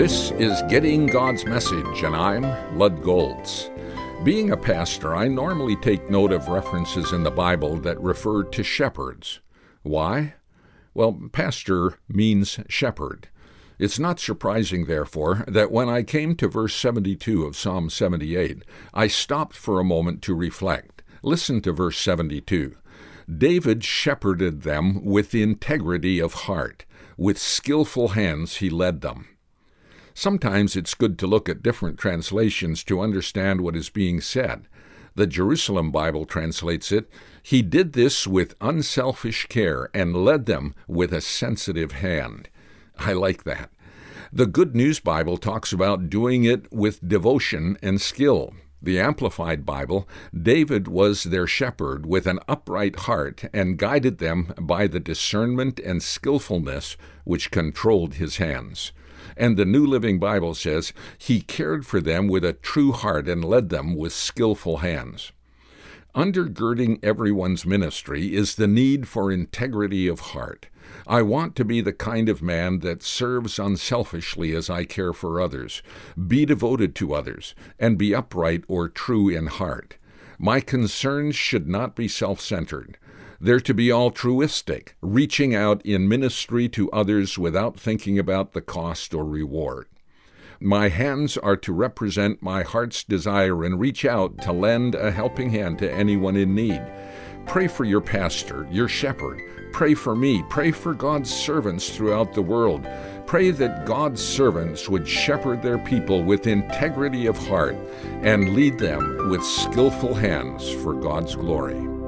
This is Getting God's Message, and I'm Lud Golds. Being a pastor, I normally take note of references in the Bible that refer to shepherds. Why? Well, pastor means shepherd. It's not surprising, therefore, that when I came to verse 72 of Psalm 78, I stopped for a moment to reflect. Listen to verse 72. David shepherded them with integrity of heart. With skillful hands he led them. Sometimes it's good to look at different translations to understand what is being said. The Jerusalem Bible translates it, "He did this with unselfish care and led them with a sensitive hand." I like that. The Good News Bible talks about doing it with devotion and skill. The Amplified Bible, David was their shepherd with an upright heart and guided them by the discernment and skillfulness which controlled his hands. And the New Living Bible says, he cared for them with a true heart and led them with skillful hands. Undergirding everyone's ministry is the need for integrity of heart. I want to be the kind of man that serves unselfishly as I care for others, be devoted to others, and be upright or true in heart. My concerns should not be self-centered. They're to be altruistic, reaching out in ministry to others without thinking about the cost or reward. My hands are to represent my heart's desire and reach out to lend a helping hand to anyone in need. Pray for your pastor, your shepherd. Pray for me. Pray for God's servants throughout the world. Pray that God's servants would shepherd their people with integrity of heart and lead them with skillful hands for God's glory.